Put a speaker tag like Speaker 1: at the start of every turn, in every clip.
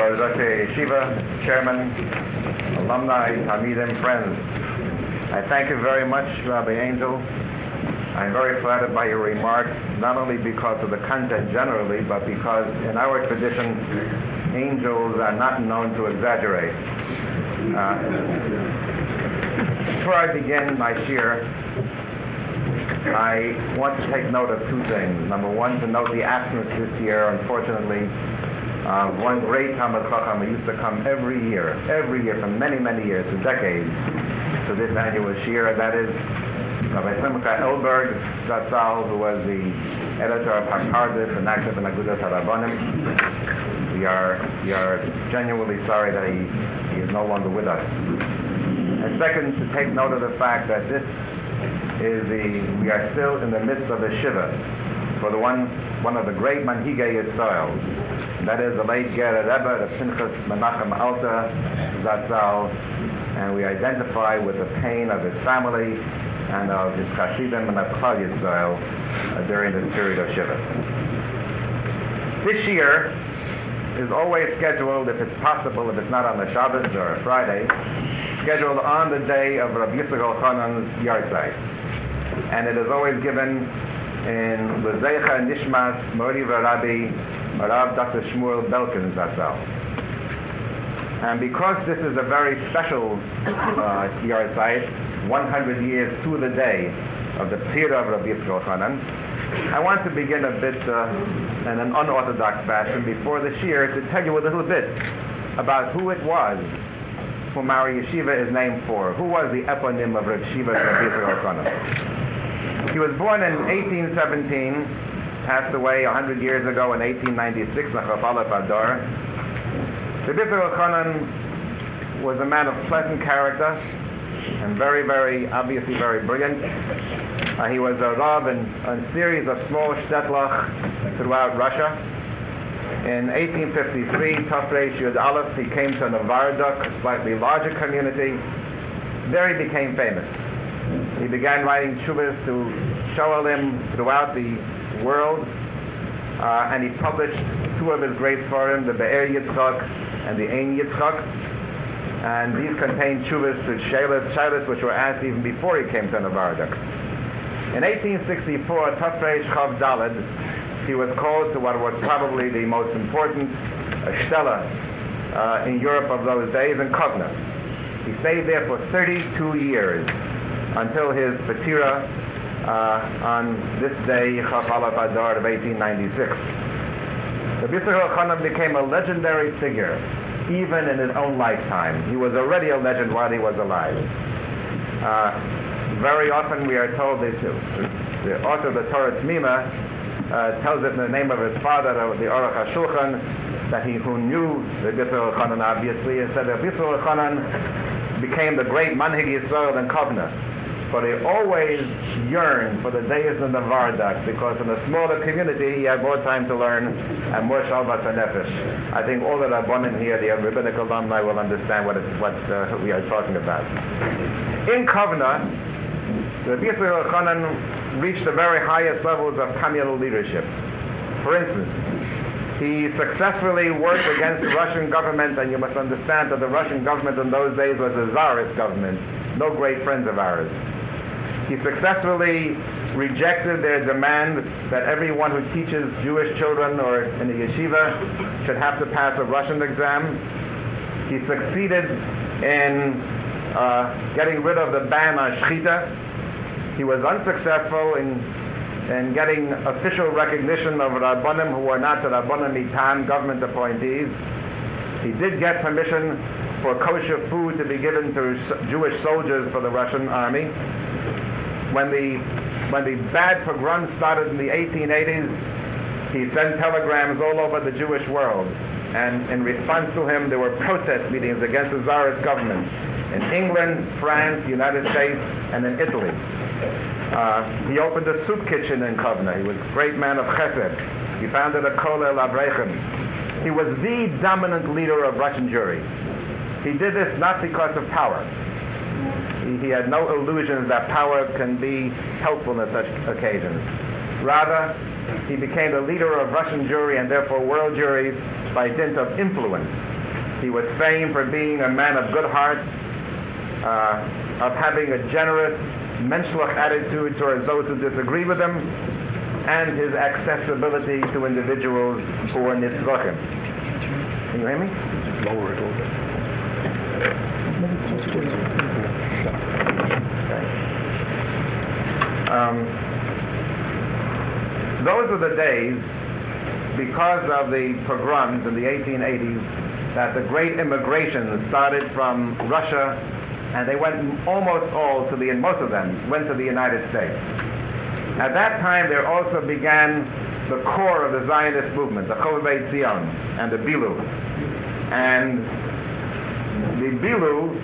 Speaker 1: Rosh Yeshiva, Mr. Chairman, alumni, Talmidim, friends. I thank you very much, Rabbi Angel. I'm very flattered by your remarks, not only because of the content generally, but because in our tradition, angels are not known to exaggerate. Before I begin my shir, I want to take note of two things. Number one, to note the absence this year, unfortunately, of one great Talmid Chacham who used to come every year for many, many years, for decades, to this annual shir, and that is Rabbi Simcha Elberg Zatzal, who was the editor of Hakardis and active in Agudas HaRabbanim. We are genuinely sorry that he is no longer with us. And second, to take note of the fact that we are still in the midst of the Shiva for the one of the great Manhigei Yisrael. That is the late Ger Rebbe, the Pinchas Menachem Alter Zatzal, and we identify with the pain of his family and of his Chassidim and of Klal Yisrael during this period of Shiva. This year is always scheduled, if it's possible, if it's not on the Shabbos or a Friday, scheduled on the day of Rabbi Yitzchak Elchanan's Yartzeit. And it is always given in L'Zeicha Nishmas Mori V'Rabbi Rav Dr. Shmuel Belkin Zatzal. And because this is a very special Yartzeit, 100 years to the day of the Pira of Rabbi Yitzchak Elchanan, I want to begin a bit in an unorthodox fashion before the shir to tell you a little bit about who it was whom our yeshiva is named for. Who was the eponym of Rabbi Shiva Rabbi Yitzchak Elchanan? He was born in 1817, passed away 100 years ago in 1896, Nachaf Aleph Adar. Rabbi Yitzchak Elchanan was a man of pleasant character and very, obviously very brilliant. He was a Rav in a series of small shtetlach throughout Russia. In 1853, Tafresh Yud Aleph, he came to Novardok, a slightly larger community. There he became famous. He began writing tshuvas to shoalim throughout the world, and he published two of his great sfarim, the Be'er Yitzchak and the Ein Yitzchak, and these contained tshuvas to shaylas which were asked even before he came to Novardok. In 1864, Tafresh Chav Daled, he was called to what was probably the most important shtela in Europe of those days, in Kovna. He stayed there for 32 years until his Petira on this day, Chav Aleph Adar of 1896. Rabbi Yitzchak Elchanan became a legendary figure, even in his own lifetime. He was already a legend while he was alive. Very often we are told that the author of the Torah Tmima tells it in the name of his father, the Aruch HaShulchan, that he who knew Rabbi Yitzchak Elchanan obviously, and said that Rabbi Yitzchak Elchanan became the great Manhig Yisrael in Kovna. But he always yearned for the days in the Vardak, because in a smaller community he had more time to learn and more shalvas hanefesh. I think all the Rabbanim here, the rabbinic alumni, will understand what we are talking about. In Kovna, Rabbi Yitzchak Elchanan reached the very highest levels of communal leadership. For instance, he successfully worked against the Russian government, and you must understand that the Russian government in those days was a czarist government, no great friends of ours. He successfully rejected their demand that everyone who teaches Jewish children or in a yeshiva should have to pass a Russian exam. He succeeded in getting rid of the ban on shchita. He was unsuccessful in getting official recognition of Rabbanim who were not the Rabbanim Mitam, government appointees. He did get permission for kosher food to be given to Jewish soldiers for the Russian army. When the bad pogrom started in the 1880s, he sent telegrams all over the Jewish world. And in response to him, there were protest meetings against the Tsarist government in England, France, the United States, and in Italy. He opened a soup kitchen in Kovna. He was a great man of chesed. He founded a Kolel Avrechem. He was the dominant leader of Russian Jewry. He did this not because of power. He had no illusions that power can be helpful in such occasions. Rather, he became the leader of Russian Jewry and therefore world Jewry by dint of influence. He was famed for being a man of good heart, of having a generous, menschlich attitude towards those who disagree with him, and his accessibility to individuals who were nitzrochim. Can you hear me?
Speaker 2: Lower it a little bit.
Speaker 1: Those were the days, because of the pogroms in the 1880s, that the great immigration started from Russia, and they went most of them went to the United States. At that time, there also began the core of the Zionist movement, the Chovevei Zion and the Bilu. And the Bilu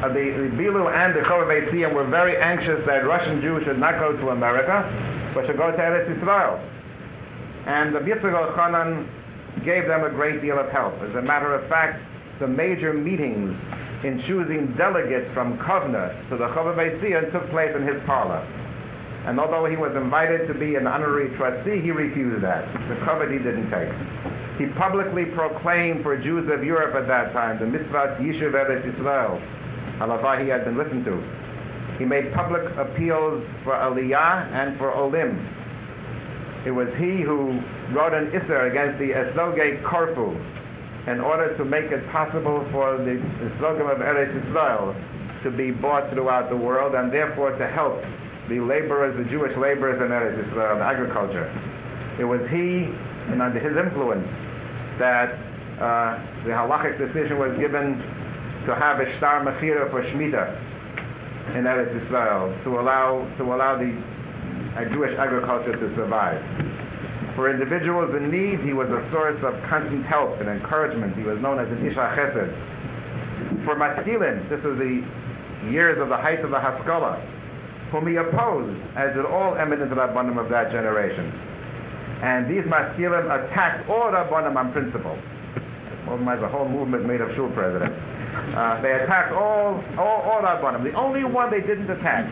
Speaker 1: and the Chovevei Zion were very anxious that Russian Jews should not go to America, but should go to Eretz Yisrael. And the Yitzchak Elchanan gave them a great deal of help. As a matter of fact, the major meetings in choosing delegates from Kovna to the Chovevei Zion took place in his parlor. And although he was invited to be an honorary trustee, he refused that. The covet he didn't take. He publicly proclaimed for Jews of Europe at that time the mitzvahs Yishuv Eretz Yisrael, halavai he had been listened to. He made public appeals for Aliyah and for Olim. It was he who wrote an Isser against the Esloge Korfu in order to make it possible for the Eslogim of Eretz Yisrael to be bought throughout the world, and therefore to help the laborers, the Jewish laborers in Eretz Yisrael, in agriculture. It was he, and under his influence, that the halachic decision was given to have a shtar mechira for Shemitah in Eretz Yisrael, to allow the Jewish agriculture to survive. For individuals in need, he was a source of constant help and encouragement. He was known as an Ish HaChesed. For Maskilim, this was the years of the height of the Haskalah, whom he opposed, as did all eminent Rabbanim of that generation. And these Maskilim attacked all Rabbanim on principle. Organized a whole movement made of shul presidents. They attacked all Rabbanim. The only one they didn't attack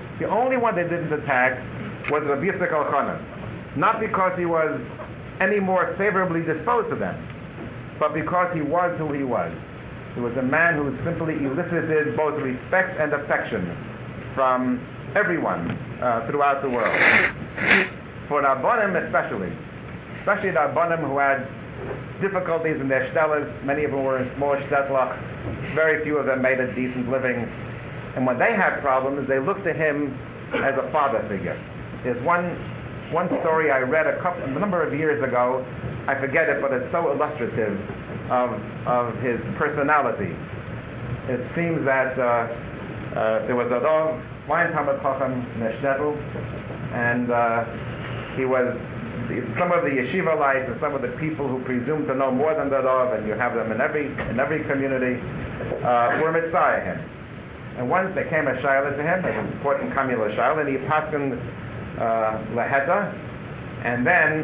Speaker 1: was Rabbi Yitzchak Elchanan. Not because he was any more favorably disposed to them, but because he was who he was. He was a man who simply elicited both respect and affection from everyone throughout the world. For Rabbanim especially Rabbanim who had difficulties in their shtelas, many of them were in small shtetlach, very few of them made a decent living, and when they had problems, they looked to him as a father figure. There's one story I read a number of years ago, I forget it, but it's so illustrative of his personality. It seems that there was a Rav, one Talmid Chacham in a shtetl, and he was, some of the yeshivalites and some of the people who presume to know more than the Rav, and you have them in every community, were mitzvah him. And once they came a shayla to him, an important kamila shayla, and he paskened laheta, and then,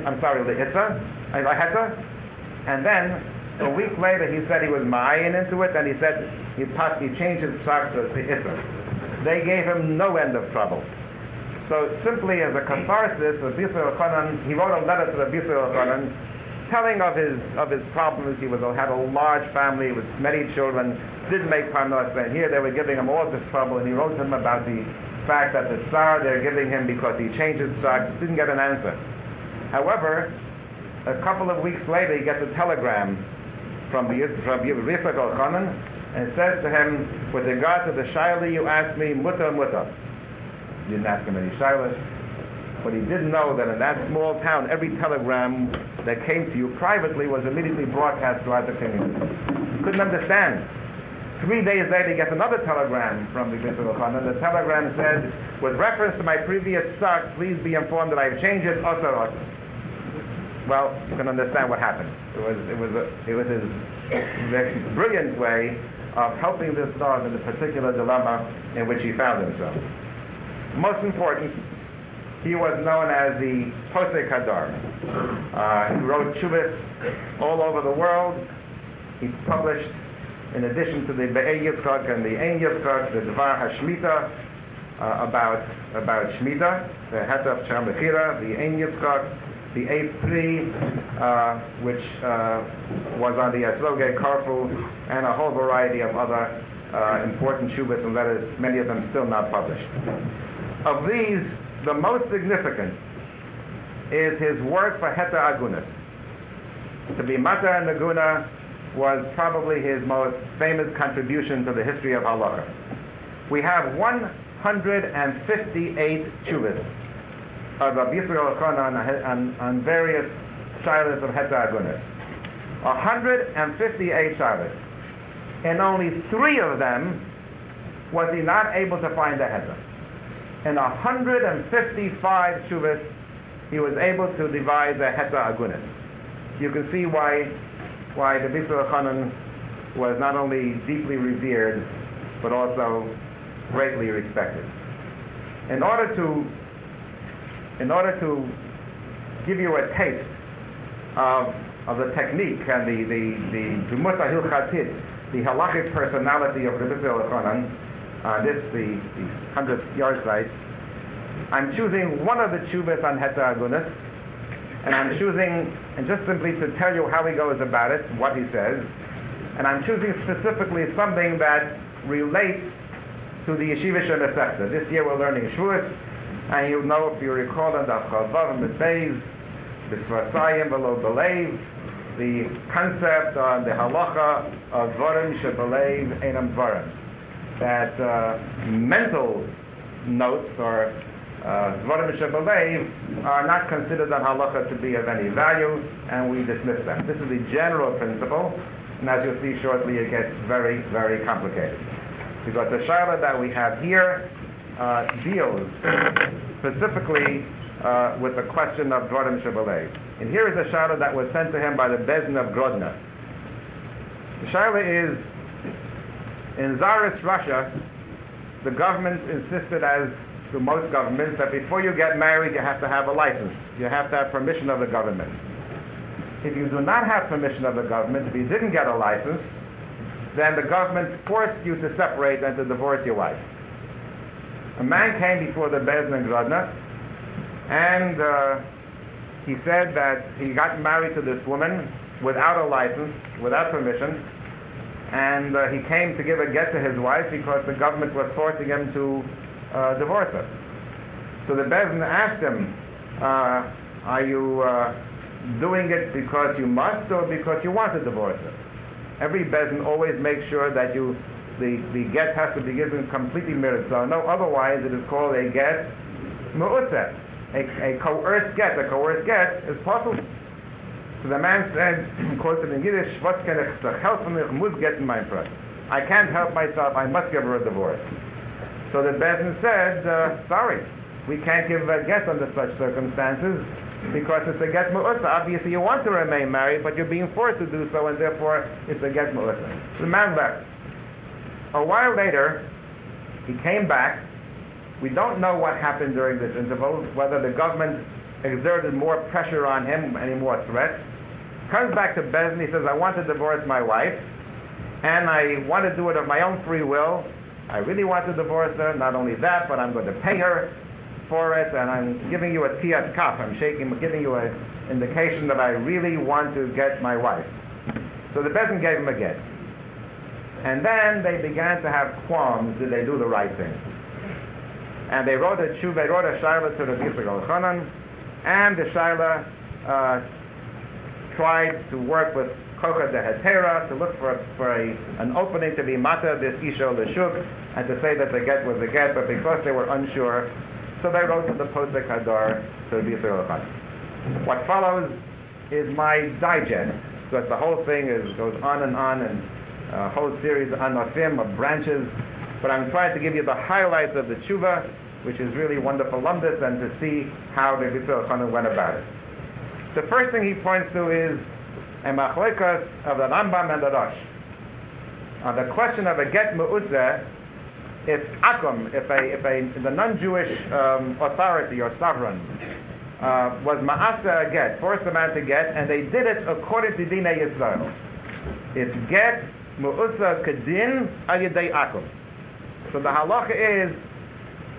Speaker 1: laheta, and then a week later he said he was ma'ayin into it, and he said he changed his psak to issa. They gave him no end of trouble. So simply as a catharsis, Rabbi Yisrael Elchanan, he wrote a letter to Rabbi Yisrael Elchanan telling of his problems. He had a large family with many children, didn't make parnos, and here they were giving him all this trouble, and he wrote to him about the fact that the tsar they're giving him because he changed his psak, didn't get an answer. However, a couple of weeks later he gets a telegram from Rabbi Yisrael Elchanan, and it says to him, with regard to the shayla you asked me, mutter. He didn't ask him any shaylas, but he did know that in that small town, every telegram that came to you privately was immediately broadcast throughout the community. He couldn't understand. 3 days later, he gets another telegram from the Yisrael Elchanan. The telegram said, with reference to my previous psak, please be informed that I've changed it, also. Well, you can understand what happened. It was his very brilliant way of helping this dog in the particular dilemma in which he found himself. Most important, he was known as the Posek Hadar. He wrote Chuvas all over the world. He published, in addition to the Be'ei Yitzchak and the Ein Yitzchak, the Dvar HaShmita, about Shemitah, the Het of Shamachira, the Ein Yitzchak, the 8th tree, which was on the Esloge Karfu, and a whole variety of other important shuvas and letters, many of them still not published. Of these, the most significant is his work for Heta Agunas. To be Mata and Naguna was probably his most famous contribution to the history of halacha. We have 158 shuvas of Rabbi Yisrael Elchanan on various shilas of Heta Agunas. 158 shilas. In only 3 of them was he not able to find a Heta. In 155 shuvas, he was able to devise a Heta Agunas. You can see why Rabbi Yisrael Elchanan was not only deeply revered, but also greatly respected. In order to give you a taste of the technique and the Dumut HaHilchatit, the halachic personality of Rabbi Yisrael Elchanan, the 100th yard site, I'm choosing one of the tshuvas on Heta Agunas, and I'm choosing, and just simply to tell you how he goes about it, what he says, and I'm choosing specifically something that relates to the Yeshiva Shemesechta. This year we're learning Shavuos, and you know, if you recall, in the Chavav and the Beis, the Svasayim below Belev, the concept on the halacha of Dvarim Shebelev Einam Dvarim, that mental notes or Dvarim Shebelev are not considered on halacha to be of any value, and we dismiss them. This is the general principle, and as you'll see shortly, it gets very, very complicated. Because the shaila that we have here deals specifically with the question of Dvarim Shebelev. And here is a shaila that was sent to him by the Bezdin of Grodno. The shaila is, in Tsarist Russia, the government insisted, as to most governments, that before you get married, you have to have a license. You have to have permission of the government. If you do not have permission of the government, if you didn't get a license, then the government forced you to separate and to divorce your wife. A man came before the Bezdin in Grodno, and he said that he got married to this woman without a license, without permission, and he came to give a get to his wife because the government was forcing him to divorce her. So the Bezdin asked him, are you doing it because you must or because you want to divorce her? Every Bezdin always makes sure that the get has to be given completely mitzvah. No, otherwise it is called a get me'useh, a coerced get. A coerced get is possible. So the man said, quoted in Yiddish, "Was kann ich doch helfen? Ich muss get in mein Front. I can't help myself. I must give her a divorce." So the Bezdin said, "Sorry, we can't give a get under such circumstances because it's a get me'useh. Obviously, you want to remain married, but you're being forced to do so, and therefore it's a get me'useh." The man left. A while later, he came back. We don't know what happened during this interval, whether the government exerted more pressure on him, any more threats. Comes back to Bezdin, he says, "I want to divorce my wife, and I want to do it of my own free will. I really want to divorce her. Not only that, but I'm going to pay her for it, and I'm giving you a T.S. Kaf. I'm giving you an indication that I really want to get my wife." So the Bezdin gave him a get. And then they began to have qualms, did they do the right thing? And they wrote a shaila to Rabbi Yisrael Elchanan, and the shaila tried to work with Kocha de Hetera to look for an opening to be mata this Isha L'Shuk, and to say that the get was a get, but because they were unsure, so they wrote to the Posek Hadar to Rabbi Yisrael Elchanan. What follows is my digest, because the whole thing goes on, and a whole series of anafim, of branches, but I'm trying to give you the highlights of the tshuva, which is really wonderful lumdus, and to see how Rabbi Yisrael Elchanan went about it. The first thing he points to is a machlokas of the Rambam and the Rosh. On the question of a get me'useh, if the non-Jewish authority or sovereign was ma'aseh a get, forced the man to get, and they did it according to Dinei Yisrael, it's get me'useh kedin al yedei akum. So the halacha is,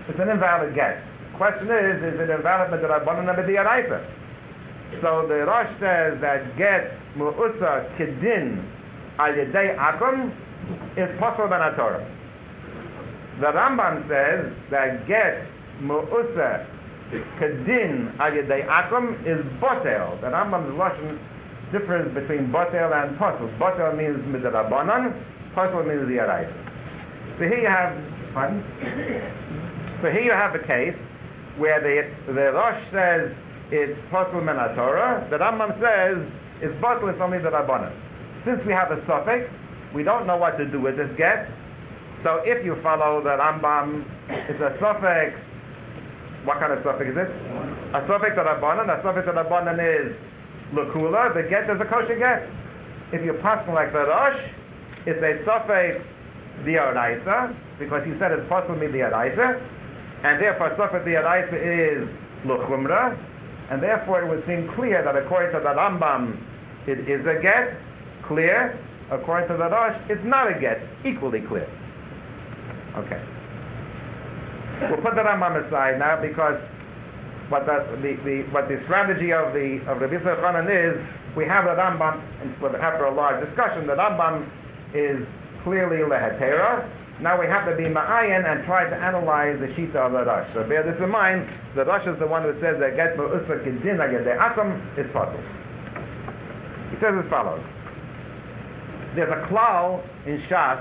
Speaker 1: It's an invalid get. Question is it invalid b'derabbanan or b'diyaraisa? So the Rosh says that get mu'usa kedin al yedei akum is possible ben Torah. The Rambam says that get mu'usa kedin al yedei akum is botel. The Rambam's Lashon difference between botel and posel. Botel means midrabanan, posel means diyaraisa. So here you have, pardon? So here you have a case where the Rosh says it's posel min Torah. The Rambam says it's botel, it's only the rabbanan. Since we have a suffix, we don't know what to do with this get. So if you follow the Rambam, it's a suffix. What kind of suffix is it? A suffix to rabbanan. A suffix to rabbanan is Lakula, the get is a kosher get. If you pass like the Rosh, it's a suffix diaraisa, because he said it's possibly diaraisa, and therefore suffix diaraisa is luchumra, and therefore it would seem clear that according to the Rambam, it is a get, clear. According to the Rosh, it's not a get, equally clear. Okay. We'll put the Rambam aside now because what the strategy of the Rabbi Yochanan is, we have the Rambam, and after a large discussion, the Rambam is clearly lehetera. Now we have to be ma'ayin and try to analyze the shita of the Rosh. So bear this in mind. The Rosh is the one who says that get mu'usa kedin agedei akum is possible. He says as follows: there's a klal in Shas.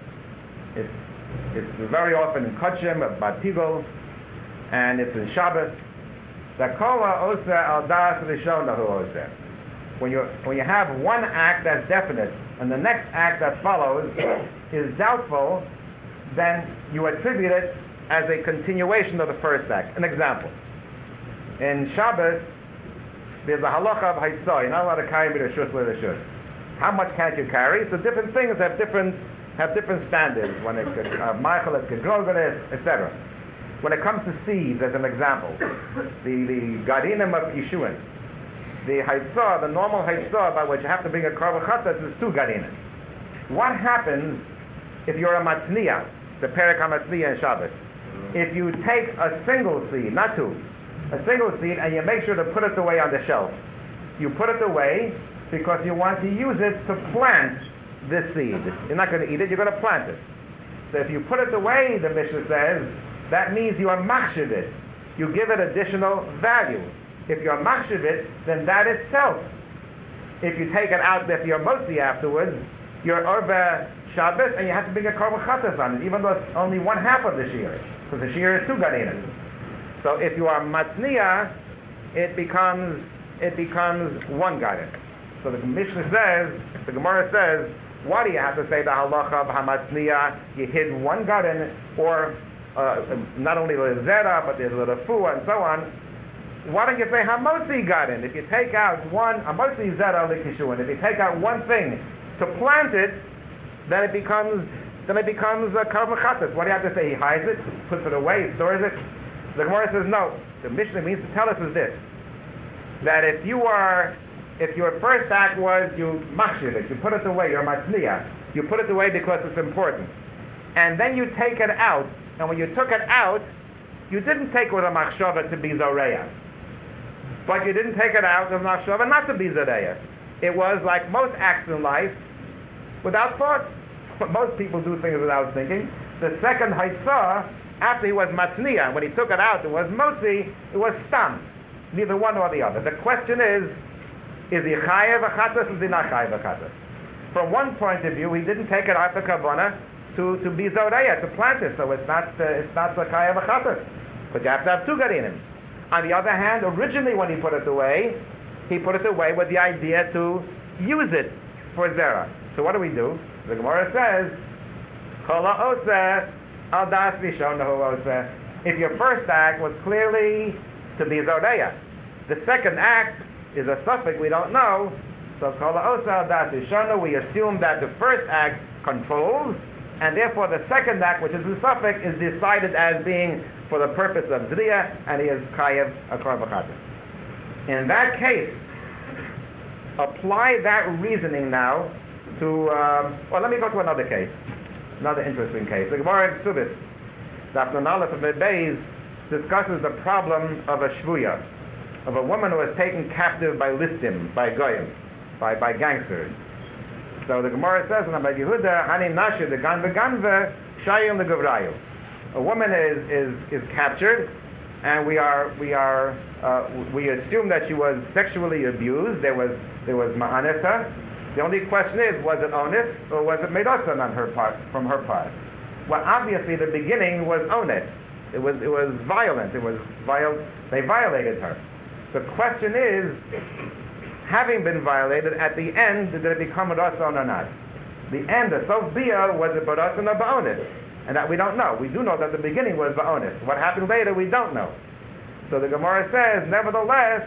Speaker 1: It's very often in Kodshim, Batigol, and it's in Shabbos. That kola osa al das rishonahu osa. When you have one act that's definite and the next act that follows is doubtful, then you attribute it as a continuation of the first act. An example: in Shabbos, there's a halacha of haitzah. You're not allowed to carry b'reshus l'reshus. How much can't you carry? So different things have different standards. When it's ma'achal, it's gedrogeres, etc. When it comes to seeds, as an example, the garinim of Yeshuan, the haitzah, the normal haitzah by which you have to bring a korban chatas is 2 garinim. What happens if you're a matzniya, the perek hamatzniya in Shabbos? If you take a single seed, not 2, a single seed, and you make sure to put it away on the shelf. You put it away because you want to use it to plant this seed. You're not going to eat it, you're going to plant it. So if you put it away, the Mishnah says, that means you are machshav it. You give it additional value. If you're machshav it, then that itself, if you take it out, if you're motzi afterwards, you're over Shabbos, and you have to bring a korban chatas on it, even though it's only 1/2 of the shear, because the shear is 2 garinim. So if you are matzniya, it becomes 1 garin. So the Mishnah says, the Gemara says, why do you have to say the halacha of hamatzniya? You hid 1 garin, or not only the zera, but there's the refuah and so on. Why don't you say hamotzi garin? If you take out one, hamotzi zera likishuan, if you take out one thing to plant it, then it becomes a korban chatas. What do you have to say? He hides it, puts it away, he stores it. The Gemara says no. The Mishnah means to tell us is this: that if your first act was you machshiv it, you put it away, you're matzniya, you put it away because it's important, and then you take it out. And when you took it out, you didn't take it with a machshava to be zoreya. But you didn't take it out with a machshava not to be zoreya. It was like most acts in life, without thought. Most people do things without thinking. The second haitzah, after he was matzniya, when he took it out, it was motzi, it was stam. Neither one or the other. The question is he chayev achatas, is he not chayev achatas? From one point of view, he didn't take it out the kavana to be zoreya, to plant it, so it's not the chayev achatas. But you have to have 2 garinim. On the other hand, originally when he put it away with the idea to use it for zera. So what do? The Gemara says, Kola oseh al das rishonahu oseh. If your first act was clearly to be zoreya, the second act is a suffix we don't know. So Kola oseh al das rishonahu, we assume that the first act controls, and therefore the second act, which is the suffix, is decided as being for the purpose of zriya, and he is chayev a korban chatas. In that case, apply that reasoning now to, let me go to another case, another interesting case. The Gemara in Ksubis Daf Nun Aleph of Beis discusses the problem of a shvuya, of a woman who was taken captive by listim, by goyim, by gangsters. So the Gemara says in Abba Yehuda, Hani Nashi the Ganve Shayim the Gavrayu. A woman is captured, and we assume that she was sexually abused. There was ma'anesa. The only question is, was it onis or was it medosan on her part, from her part? Well, obviously the beginning was onis. It was violent. They violated her. The question is, having been violated, at the end, did it become a rason or not? The end, the sof bia, was it barasan or ba'onis? And that we don't know. We do know that the beginning was ba'onis. What happened later, we don't know. So the Gemara says, nevertheless,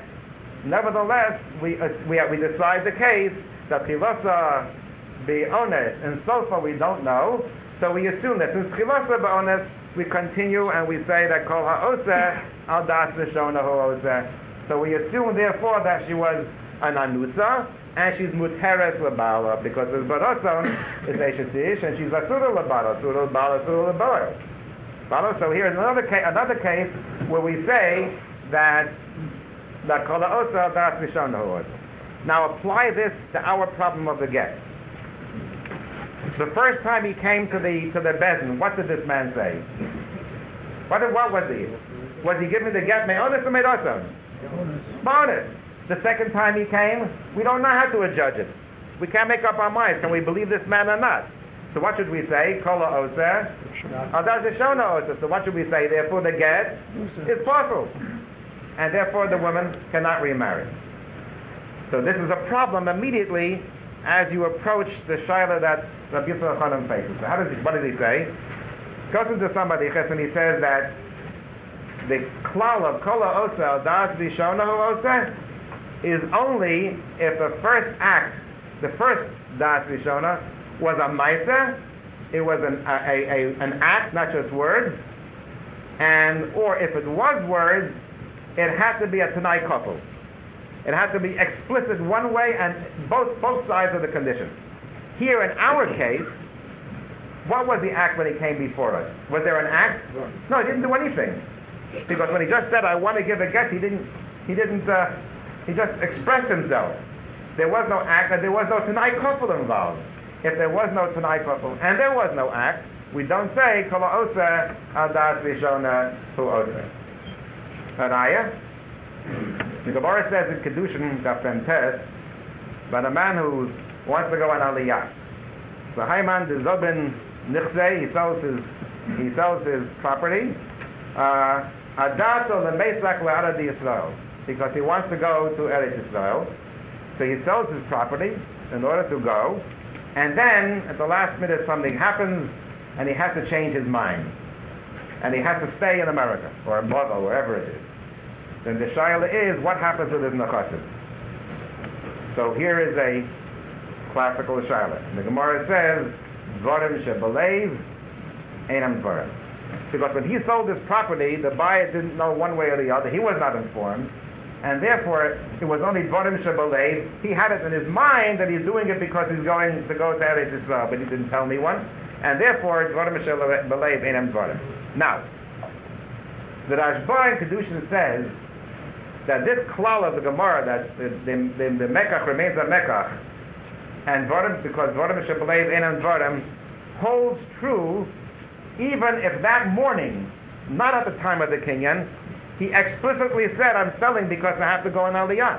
Speaker 1: we decide the case that pilasa ba'onis, and so far we don't know. So we assume that since pilasa ba'onis, we continue and we say that kol ha'oseh al das nishona ha'oseh. So we assume, therefore, that she was an anusa, and she's muteres labala, because his baratzon is eshes and she's asura labala, asura labala, asura labala. So here's another case where we say that kol ha'oseh das nishona ha'oseh. Now apply this to our problem of the get. The first time he came to the bezin, what did this man say? What was he? Was he giving the get me'onis or me'osan? Bonus. The second time he came, we don't know how to adjudge it. We can't make up our minds. Can we believe this man or not? So what should we say? Kola oseh. Shona oseh. So what should we say? Therefore the get is possible. And therefore the woman cannot remarry. So this is a problem immediately as you approach the shaila that Rabbi Yisrael Chanan faces. So what does he say? Goes into somebody and he says that the klal of kola oseh das bishona hu oseh is only if the first act, the first das bishona, was a maisa, it was an act, not just words, or if it was words, it had to be a tanai couple. It had to be explicit one way and both sides of the condition. Here in our case, what was the act when he came before us? Was there an act? No, he didn't do anything. Because when he just said, I want to give a get, he just expressed himself. There was no act, and there was no tanai couple involved. If there was no tanai couple, and there was no act, we don't say, Kol ha'oseh al das v'shona hu oseh. Araya? The Gemara says in Kedushin, Daf Tes, about a man who wants to go on Aliyah. The Hayman de Zobin Nichzeh, he sells his property. Adato lemesak le'ara di Yisrael, because he wants to go to Eretz Yisrael. So he sells his property in order to go, and then at the last minute something happens, and he has to change his mind, and he has to stay in America or in Bogota, wherever it is. Then the shaila is, what happens with his nechasim? So here is a classical shaila. The Gemara says, Dvarim shebalev einam dvarim. Because when he sold his property, the buyer didn't know one way or the other. He was not informed. And therefore, it was only Dvarim shebalev. He had it in his mind that he's doing it because he's going to go to Eretz Yisrael, but he didn't tell me one. And therefore, Dvarim shebalev einam dvarim. Now, the Rashba in Kedushin says that this klal of the Gemara, that the mekach remains a mekach, and dvarim, because dvarim shebalev einam dvarim, holds true even if that morning, not at the time of the kinyan, he explicitly said, I'm selling because I have to go on Aliyah.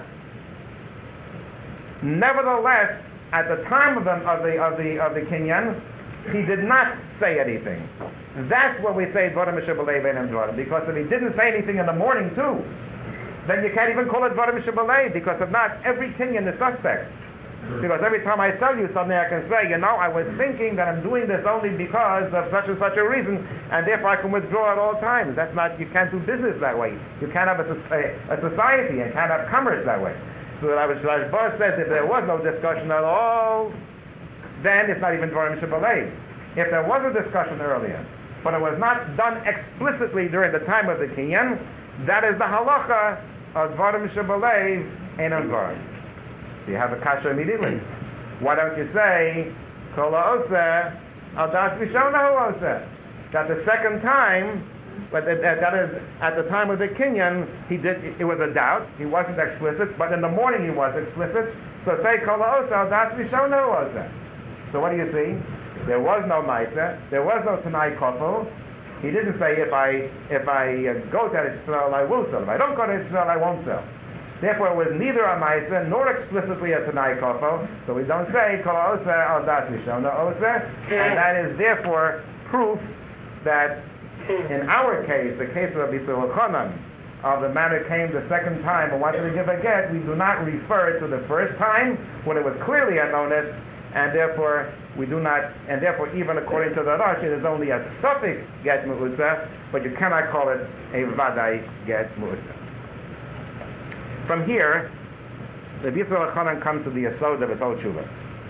Speaker 1: Nevertheless, at the time of the kinyan, he did not say anything. That's what we say dvarim shebalev einam dvarim, because if he didn't say anything in the morning too, then you can't even call it dvarim shebalev, because if not, every kinyan is suspect. Because every time I sell you something, I can say, I was thinking that I'm doing this only because of such and such a reason, and therefore I can withdraw at all times. That's not, you can't do business that way. You can't have a society and can't have commerce that way. So that Rashba says if there was no discussion at all, then it's not even dvarim shebalev. If there was a discussion earlier, but it was not done explicitly during the time of the kinyan, that is the halacha of dvarim shebalev einam dvarim. So you have a kasha immediately. Why don't you say, Kol ha'oseh al das v'shona hu oseh? that the second time, but that is, at the time of the kinyan, it was a doubt. He wasn't explicit, but in the morning he was explicit. So say kol ha'osa das rishona osa. So what do you see? There was no ma'isa. There was no tanai kofel. He didn't say if I go to Israel I will sell. If I don't go to Israel I won't sell. Therefore it was neither a ma'isa nor explicitly a tanai kofel. So we don't say kol ha'osa al das rishona osa, and that is therefore proof that in our case, the case of Rabbi Yochanan, of the man who came the second time and wanted to give a get, we do not refer to the first time when it was clearly an onus, and therefore we do not, and therefore even according to the Rosh, it is only a suffix get mu'usa, but you cannot call it a vadai get mu'usa. From here, Rabbi Yochanan comes to the yesod of his whole tshuva,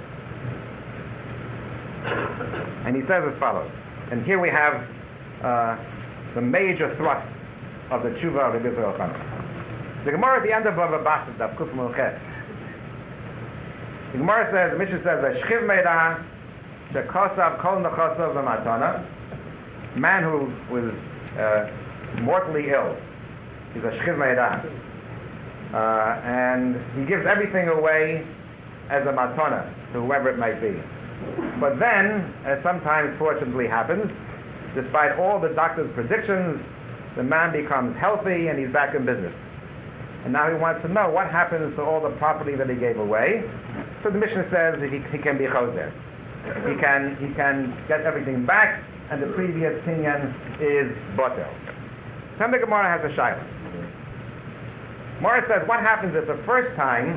Speaker 1: and he says as follows. And here we have the major thrust of the tshuva of the Rabbi Yochanan. The Gemara at the end of Bava Basra, Daf Kuf Mem Ches. The Gemara says, the Mishnah says, "Shchiv meida shekosav kol nechosav v'matana." Man who was mortally ill, he's a shchiv meida, and he gives everything away as a matana to whoever it might be. But then, as sometimes fortunately happens, despite all the doctor's predictions, the man becomes healthy and he's back in business. And now he wants to know what happens to all the property that he gave away. So the Mishnah says that he can be choser. He can get everything back, and the previous kinyan is botel. Then the Gemara has a shaila. Gemara says, what happens if the first time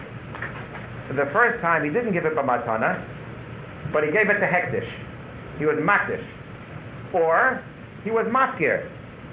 Speaker 1: he didn't give it a matana, but he gave it to hektish? He was makdish. Or he was maskir.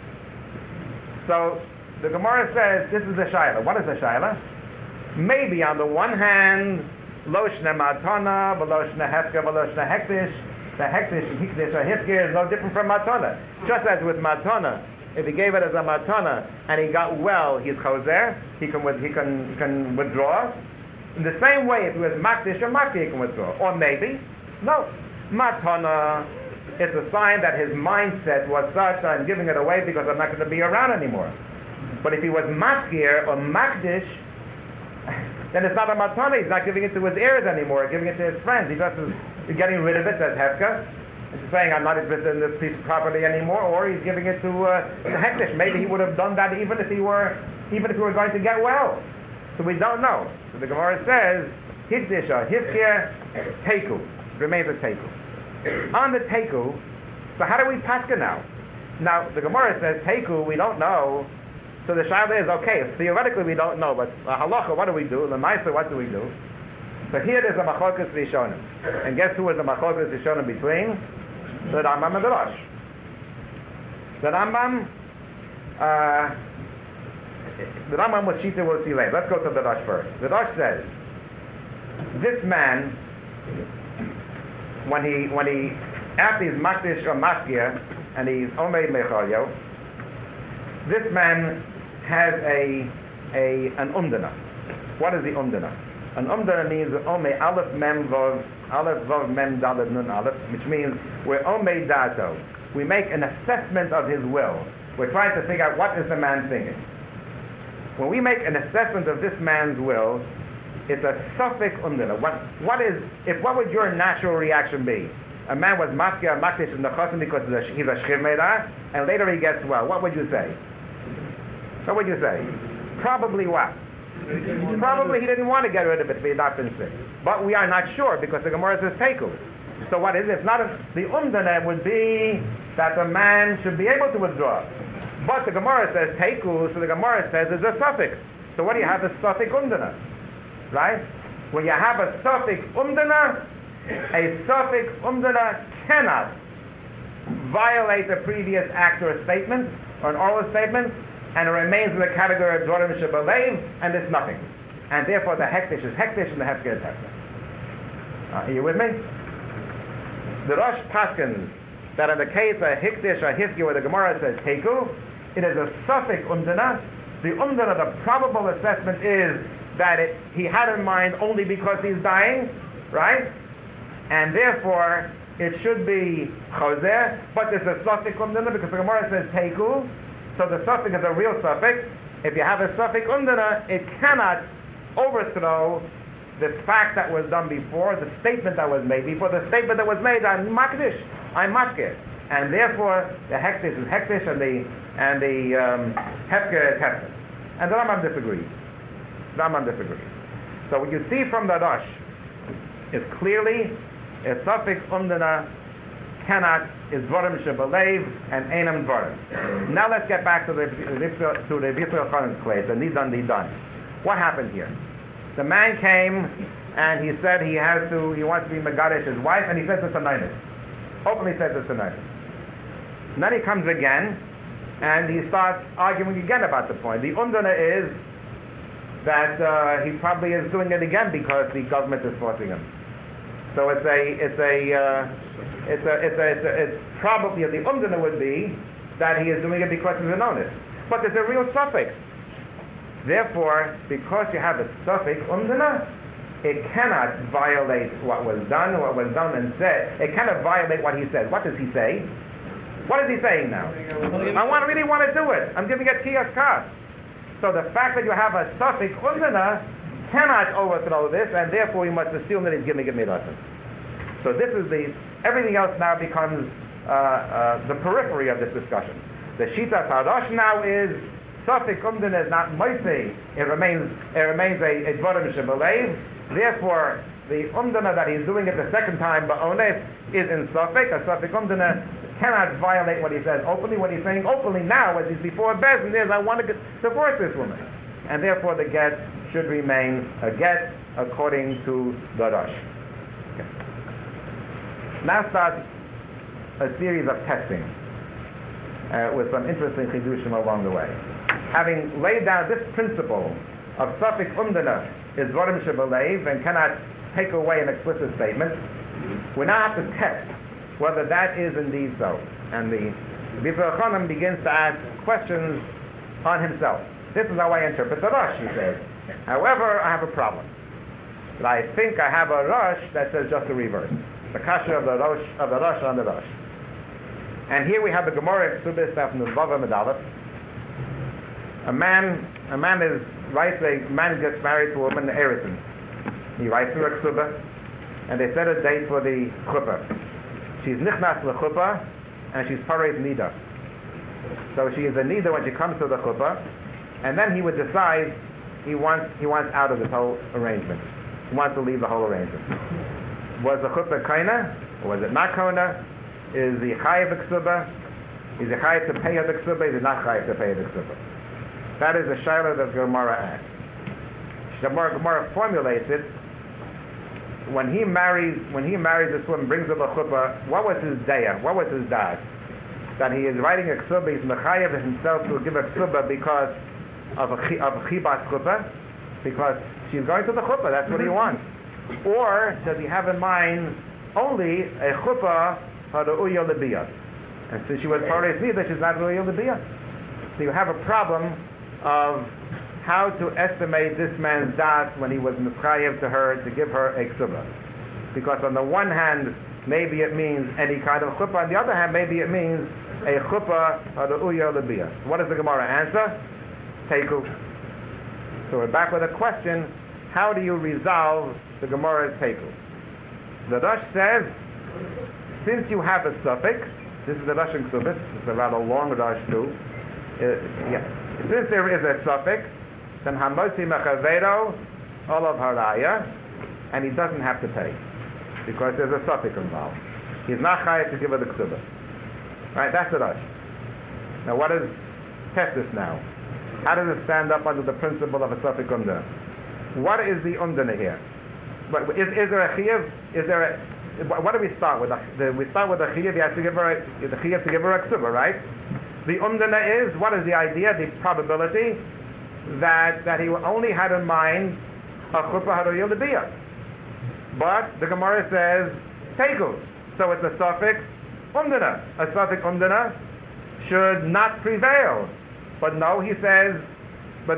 Speaker 1: So the Gemara says this is the shaila. What is the shaila? Maybe on the one hand, lo shne matana, v'lo shne hefker, v'lo shne hektish. The hektish, hektish, or hefker is no different from matana. Just as with matana, if he gave it as a matana and he got well, he's choser. He can withdraw. In the same way, if he was makdish or makdi, he can withdraw. Or maybe, no, matana. It's a sign that his mindset was such, I'm giving it away because I'm not going to be around anymore. But if he was maskir or makdish, then it's not a matana. He's not giving it to his heirs anymore, giving it to his friends. He's getting rid of it as hefka. He's saying, I'm not interested in this piece of property anymore, or he's giving it to hektish. Maybe he would have done that even if he were going to get well. So we don't know. So the Gemara says, hektish or hifkir, teku. It remains a teku. On the teku, so how do we paska now? Now, the Gemara says teku, we don't know. So the shaila is, okay, theoretically we don't know, but halacha, what do we do? L'maisa, what do we do? So here there's a machokas rishonim. And guess who was the machokas rishonim between? The Rambam and the Rosh. The Rambam was Shita, we'll see later. Let's go to the Rosh first. The Rosh says, this man, when he after he's makdish or maskir and he's omeid mechalyo, this man has an umdana. What is the umdana? An umdana means omei aleph mem vav mem daled nun aleph, which means we're omei dato. We make an assessment of his will. We're trying to figure out what is the man thinking. When we make an assessment of this man's will, it's a suffix umdana. What would your natural reaction be? A man was maskir makdish in the chosim because he's a shchiv meida, and later he gets well. What would you say? What would you say? Probably what? Probably he didn't want to get rid of it if he had not been sick. But we are not sure because the Gemara says teku. So what is it? It's not the umdana would be that the man should be able to withdraw. But the Gemara says teku, so the Gemara says it's a suffix. So what do you have? A suffix umdana. Right? When you have a suffix umdana cannot violate the previous act or statement, or an oral statement, and it remains in the category of Dvarim Shebalev, and it's nothing. And therefore the hektish is hektish and the hefker is hefker. Are you with me? The Rosh paskins that in the case of hektish or hifki where the Gemara says teku, it is a suffix umdana. The umdana, the probable assessment is that he had in mind only because he's dying, right? And therefore it should be chozer, but there's a suffix umdana because the Gemara says teiku, so the suffix is a real suffix. If you have a suffix umdana, it cannot overthrow the fact that was done before, the statement that was made before, the statement that was made, I'm makdish, I'm matkir. And therefore, the hektish is hektish and the hefker is hefker. And the Rambam disagrees. So what you see from the Rosh is clearly a suffix umdana cannot, is dvarim shebalev and einam dvarim. Now let's get back to the Yisrael Chanan's place, the nidan. What happened here? The man came and he said he wants to be Megadish his wife, and he says it's a nainis. Openly says it's a nainis. And then he comes again and he starts arguing again about the point. The umdana is that he probably is doing it again because the government is forcing him. So it's probably the umdana would be that he is doing it because he's a nainis. But there's a real suffix. Therefore, because you have a suffix umdana, it cannot violate what was done and said. It cannot violate what he said. What does he say? What is he saying now? I really want to do it. I'm giving it kiyas kas. So the fact that you have a suffix umdana cannot overthrow this, and therefore we must assume that he's giving it midasim. So this is everything else now becomes the periphery of this discussion. The Shitas Hadash now is suffix umdana is not moisei. It remains a dvarim shebalev. Therefore, the umdana that he's doing it the second time ba'ones is in suffix. A suffix umdana cannot violate what he says openly. What he's saying openly now, as he's before Bezin, is I want to divorce this woman, and therefore the get should remain a get according to the Rosh. Okay. Now starts a series of testing with some interesting chidushim along the way. Having laid down this principle of suffix umdana is dvarim shebalev and cannot take away an explicit statement, we now have to test whether that is indeed so. And the Yisrael Chanan begins to ask questions on himself. This is how I interpret the Rosh, he says. However, I have a problem. But I think I have a Rosh that says just the reverse. The kasha of the Rosh on the Rosh. And here we have the Gemara in Ksubis of Nuvava Medalef. A man gets married to a woman, Erison. He writes her a Ksubah, and they set a date for the chuppah. She's nichnas lechuppah, and she's pareis nida. So she is a nida when she comes to the chuppah, and then he would decide he wants out of this whole arrangement. He wants to leave the whole arrangement. Was the chuppah kaina, or was it not kaina? Is he chayiv ksubah? Is he chayiv to pay the ksubah? Is he not chayiv to pay the ksubah? That is the shayla that Gemara asks. Gemara formulates it. When he marries this woman, brings her the chuppah, what was his daya? What was his das? That he is writing a ksubah, he's mechayev himself to give a ksubah because of chibas chuppah, because she's going to the chuppah, that's what he wants. Or does he have in mind only a chuppah haru'uya l'biyah? And since she was pareis nida, she's not ru'uya l'biyah. So you have a problem of how to estimate this man's das when he was mischayev to her to give her a ksubah. Because on the one hand, maybe it means any kind of chuppah. On the other hand, maybe it means a chuppah haru'uya l'biyah. What does the Gemara answer? Teiku. So we're back with a question: how do you resolve the Gemara's teiku? The Rosh says, since you have a suffix, this is the Rosh in Ksubis, it's a rather long Rosh too. Since there is a suffix, then Hamotzi Mechavero Olav Haraya, and he doesn't have to pay because there's a suffix involved. He's not chayav to give her the ksubah. Right? That's the Rosh. Now, test this now? How does it stand up under the principle of a suffix umdana? What is the umdana here? Is there a chiyuv? What do we start with? We start with the chiyuv. You have to give her a ksubah, right? The umdana is, what is the idea, the probability that he only had in mind a chuppah haru'uya l'biyah. But the Gemara says teiku, so it's a suffix umdana. A suffix umdana should not prevail. But no, he says,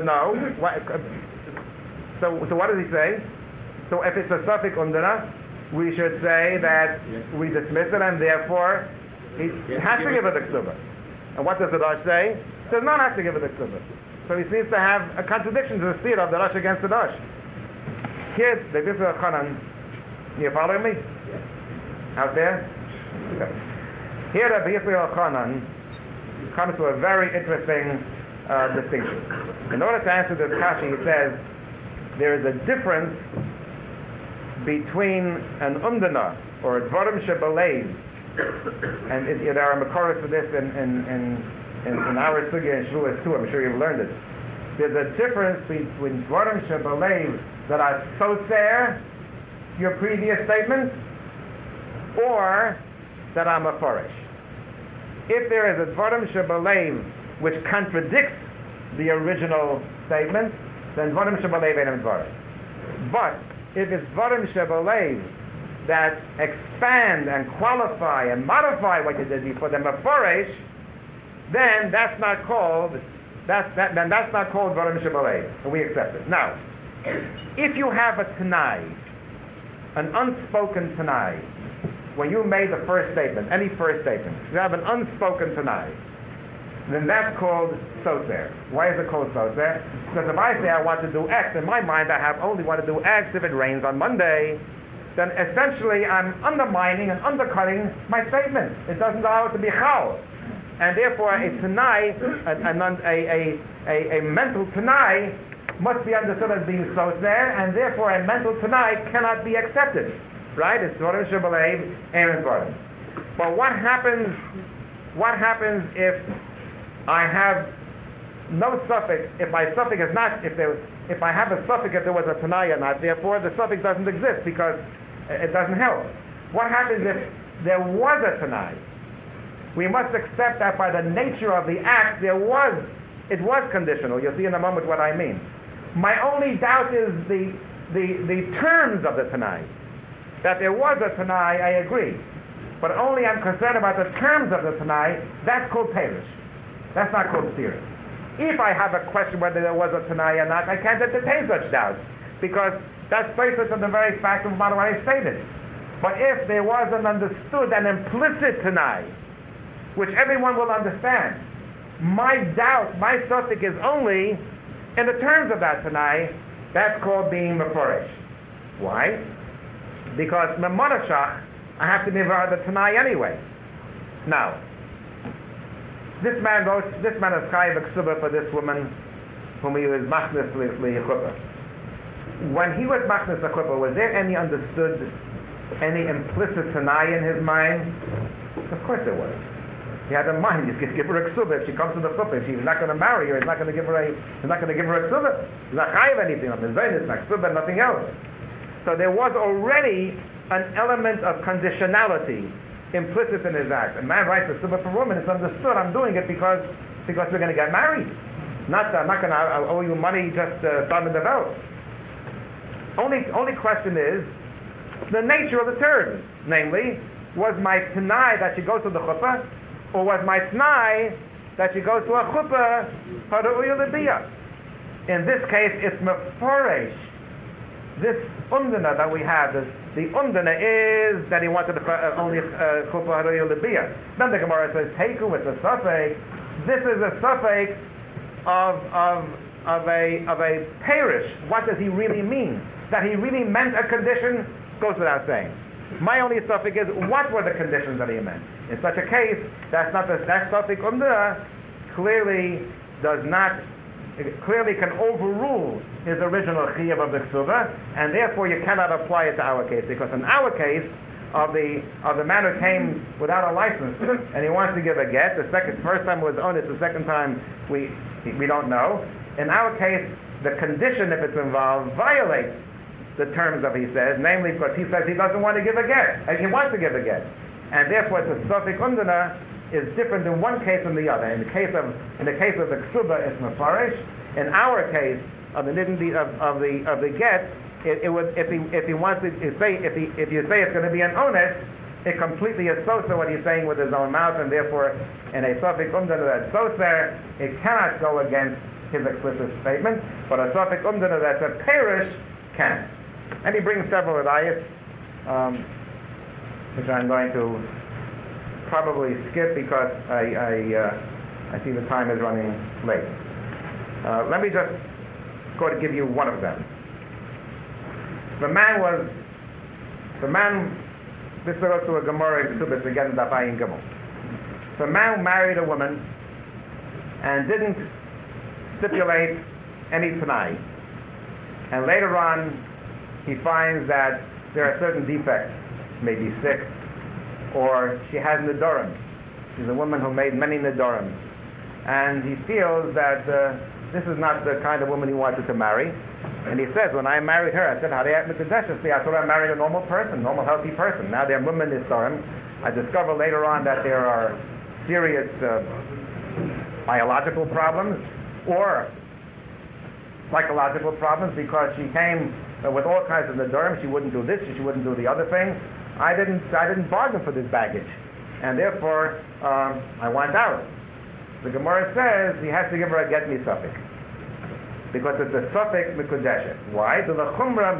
Speaker 1: so what does he say? So if it's a suffix umdana, we should say that we dismiss it, and therefore he has to give it the ksuba. And what does the Rosh say? He does not have to give it the ksuba. So he seems to have a contradiction to the theory of the Rosh against the Rosh. Here, the Yisrael Chanan, you following me? Out there? Okay. Here, the Yisrael Chanan comes to a very interesting distinction. In order to answer this kasha, he says there is a difference between an umdana or a dvarim shebalev, and there are makoros for this in our sugya and Shavuos too. I'm sure you've learned it. There's a difference between dvarim shebalev that are soser, your previous statement, or that are mafarish. If there is a dvarim shebalev which contradicts the original statement, then dvarim shebalev ain't dvarim. But if it's dvarim shebalev that expand and qualify and modify what you did before, then mafarish, then that's not called dvarim shebalev, and we accept it. Now, if you have a tanai, an unspoken tanai, when you made the first statement, any first statement, you have an unspoken tanai, then that's called soser. Why is it called soser? Because if I say I want to do X, in my mind I have only want to do X if it rains on Monday, then essentially I'm undermining and undercutting my statement. It doesn't allow it to be chal. And therefore a tanai, a mental tanai, must be understood as being soser, and therefore a mental tanai cannot be accepted. Right? It's dvarim shebalev, and dvarim. But what happens if I have no suffix? If my suffix is not, if I have a suffix if there was a tanai or not, therefore the suffix doesn't exist because it doesn't help. What happens if there was a tanai? We must accept that by the nature of the act, it was conditional. You'll see in a moment what I mean. My only doubt is the terms of the tanai. That there was a tanai, I agree. But only I'm concerned about the terms of the tanai, that's called perish. That's not called stira. If I have a question whether there was a tanai or not, I can't entertain such doubts, because that's faithless in the very fact of what I stated. But if there was an understood and implicit tanai, which everyone will understand, my doubt, my suffix is only in the terms of that tanai, that's called being meforish. Why? Because memorashach, I have to be the tanai anyway. Now, this man is chayiv ksuba for this woman whom he was machnis li'chuppah. When he was machnis li'chuppah, was there any understood, any implicit tanai in his mind? Of course there was. He had in mind he's going to give her a ksuba if she comes to the chuppah. If she's not going to marry her, he's not going to give her a ksuba. He's not chayiv anything on the zaynis, not ksuba, nothing else. So there was already an element of conditionality implicit in his act. A man writes a ksuba for a woman, it's understood, I'm doing it because we're going to get married. I'm not going to owe you money just starting the vote. Only question is the nature of the terms. Namely, was my t'nai that she goes to the chuppah, or was my t'nai that she goes to a chuppah haru'uya l'biyah? In this case, it's meforesh. This umdana that we have, the umdana is that he wanted only chuppah haru'uya l'biyah. Then the Gemara says, Teiku, it's a suffix. This is a suffix of a parish. What does he really mean? That he really meant a condition goes without saying. My only suffix is, what were the conditions that he meant? In such a case, that suffix umdana clearly can overrule his original chiyuv of the ksuba, and therefore you cannot apply it to our case, because in our case, of the man who came without a license and he wants to give a get, first time was honest, the second time we don't know. In our case, the condition, if it's involved, violates the terms of he says, namely because he says he doesn't want to give a get, and he wants to give a get, and therefore it's a suffix umdana is different in one case than the other. In the case of the ksuba, it's mefarish. In our case of the get, it would, if he wants to say, if you say it's going to be an onus, it completely associa what he's saying with his own mouth, and therefore in a suffix umdana that's soser, it cannot go against his explicit statement, but a suffix umdana that's a parish can. And he brings several adayas. which I'm going to probably skip because I see the time is running late. Let me just go to give you one of them. This goes to a Gemara in Kesubos again, Dafayin Gimel. The man married a woman and didn't stipulate any Tanai. And later on, he finds that there are certain defects, maybe sick, or she has Nidorim. She's a woman who made many Nidorim. And he feels that this is not the kind of woman he wanted to marry. And he says, when I married her, I said, I thought I married a normal person, normal healthy person. Now they're women Nidorim. I discover later on that there are serious biological problems or psychological problems because she came with all kinds of Nidorim. She wouldn't do this, she wouldn't do the other thing. I didn't bargain for this baggage, and therefore I want out. The Gemara says he has to give her a get me suffix because it's a suffix mikudeshes. Why? They were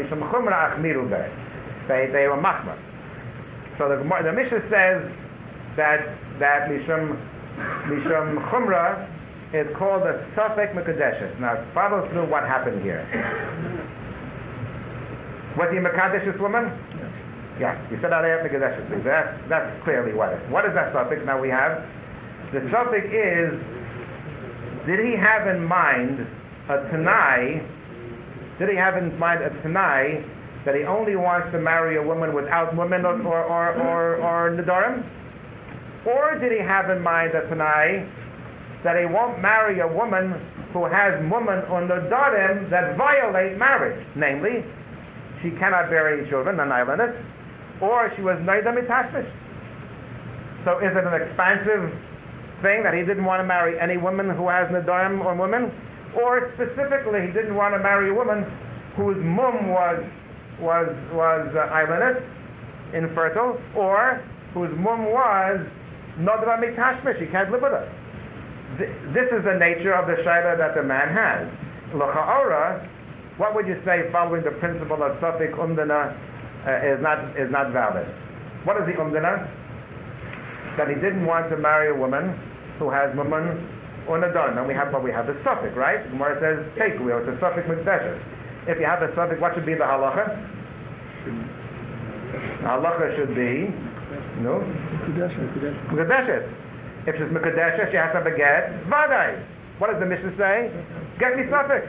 Speaker 1: machmar. So the Mishnah says that mishum chumra is called a suffix mikudeshes. Now follow through what happened here. Was he a mekadesh, this woman? Yeah, he said Aliyah Mikudeshes. That's clearly what it is. What is that suffix? Now we have the suffix is, did he have in mind a Tanai? Did he have in mind a Tanai that he only wants to marry a woman without women or Nidorim? Or did he have in mind a Tanai that he won't marry a woman who has women or Nidorim that violate marriage? Namely, she cannot bear any children, an islandess, or she was Naida Mitashmish. So is it an expansive thing that he didn't want to marry any woman who has Nidorim or women? Or specifically he didn't want to marry a woman whose mum was islandess, infertile, or whose mum was Naida Mitashmish, he can't live with her. This is the nature of the shaila that the man has. L'cha'ora, what would you say following the principle of suffix umdana is not valid? What is the umdana? That he didn't want to marry a woman who has woman or nadon. And we have the suffix, right? The Gemara says teku, or it's a suffix mikdeshes. If you have the suffix, what should be the halacha? The halacha should be mikdeshes. If she's mikdeshes, she has to have a get vadai. What does the Mishnah say? Get me suffix.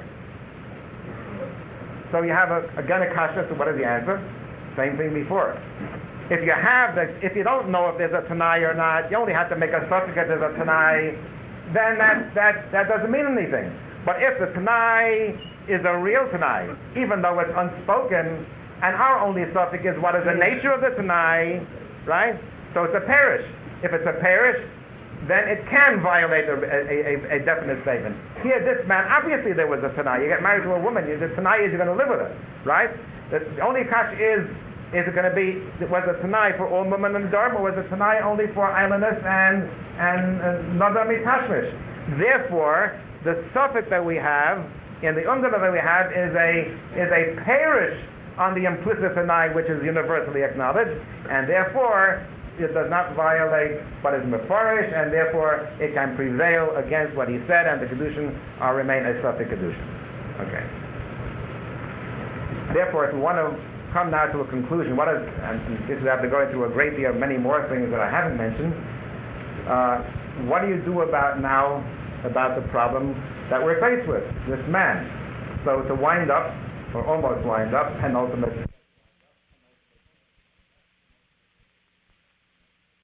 Speaker 1: So you have again a kasha, so what is the answer? Same thing before. If you don't know if there's a Tanai or not, you only have to make a suffix if there's a Tanai, then that doesn't mean anything. But if the Tanai is a real Tanai, even though it's unspoken, and our only suffix is what is the nature of the Tanai, right? So it's a parish. If it's a parish, then it can violate a definite statement. Here, this man, obviously there was a Tanai. You get married to a woman, the Tanai is you're going to live with her, right? The only catch is it going to be, was a Tanai for all women in the Dharma, or was a Tanai only for islandess and Nadami Tashmish? Therefore, the suffix that we have, in the umdana that we have, is a parish on the implicit Tanai, which is universally acknowledged, and therefore, it does not violate what is mefarish, and therefore it can prevail against what he said, and the kedushin remain a suffix kedushin. Okay. Therefore, if we want to come now to a conclusion, and this is after going through a great deal of many more things that I haven't mentioned, what do you do about the problem that we're faced with, this man? So to wind up, or almost wind up, penultimate